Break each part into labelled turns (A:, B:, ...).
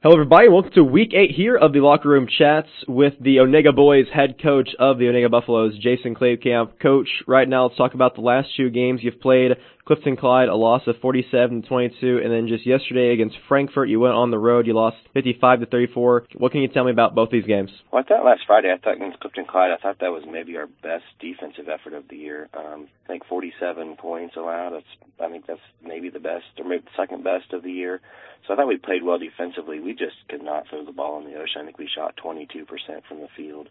A: Hello, everybody. Welcome to Week 8 here of the Locker Room Chats with the Onega Boys head coach of the Onega Buffaloes, Jason Kleebkamp. Coach, right now let's talk about the last two games you've played. Clifton Clyde, a loss of 47-22, and then just yesterday against Frankfort, you went on the road. You lost 55-34. What can you tell me about both these games?
B: Well, I thought last Friday, against Clifton Clyde, I thought that was maybe our best defensive effort of the year. I think 47 points allowed. I think that's maybe the best, or maybe the second best of the year. So I thought we played well defensively. We just could not throw the ball in the ocean. I think we shot 22% from the field.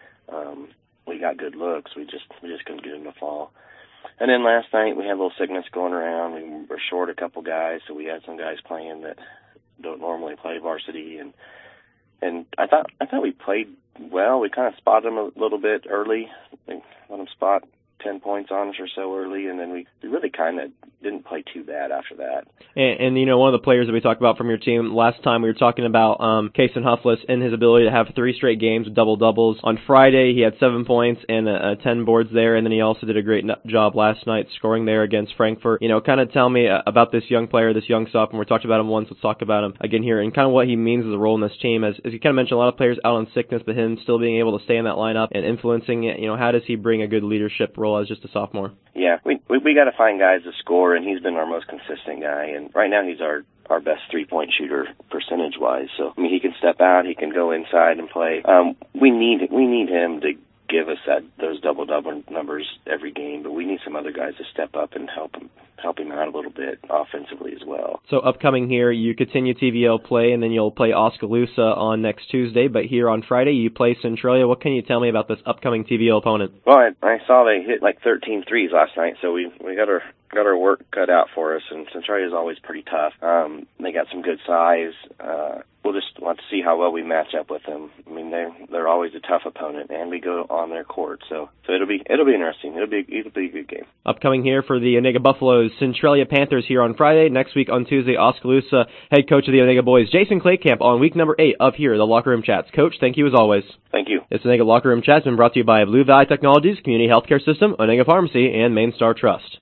B: We got good looks. We just couldn't get them to fall. And then last night we had a little sickness going around. We were short a couple guys, so we had some guys playing that don't normally play varsity. And I thought we played well. We kind of spotted them a little bit early. Let them spot 10 points on us or so early, and then we really kind of didn't play too bad after that.
A: And you know, one of the players that we talked about from your team last time, we were talking about Kason Huffless and his ability to have 3 straight games with double-doubles. On Friday, he had 7 points and 10 boards there, and then he also did a great job last night scoring there against Frankfurt. You know, kind of tell me about this young player, this young sophomore. We talked about him once. Let's talk about him again here, and kind of what he means as a role in this team. As you kind of mentioned, a lot of players out on sickness, but him still being able to stay in that lineup and influencing it. You know, how does he bring a good leadership role as just a sophomore?
B: Yeah, we got to find guys to score, and he's been our most consistent guy. And right now he's our best three-point shooter percentage-wise. So I mean, he can step out, he can go inside and play. We need him to give us those double-double numbers every game, but we need some other guys to step up and help him out a little bit offensively as well.
A: So upcoming here, you continue TVL play, and then you'll play Oskaloosa on next Tuesday, but here on Friday you play Centralia. What can you tell me about this upcoming TVL opponent?
B: Well, I saw they hit like 13 threes last night, so we got our work cut out for us, and Centralia is always pretty tough. They got some good size. We'll just want to see how well we match up with them. I mean, they're always a tough opponent, and we go on their court, so it'll be interesting. It'll be a good game.
A: Upcoming here for the Onega Buffaloes, Centralia Panthers here on Friday. Next week on Tuesday, Oskaloosa. Head coach of the Onega Boys, Jason Kleebkamp, on week number 8 of here, the Locker Room Chats. Coach, thank you as always.
B: Thank you.
A: This Onega Locker Room Chats has been brought to you by Blue Valley Technologies, Community Healthcare System, Onega Pharmacy, and Main Star Trust.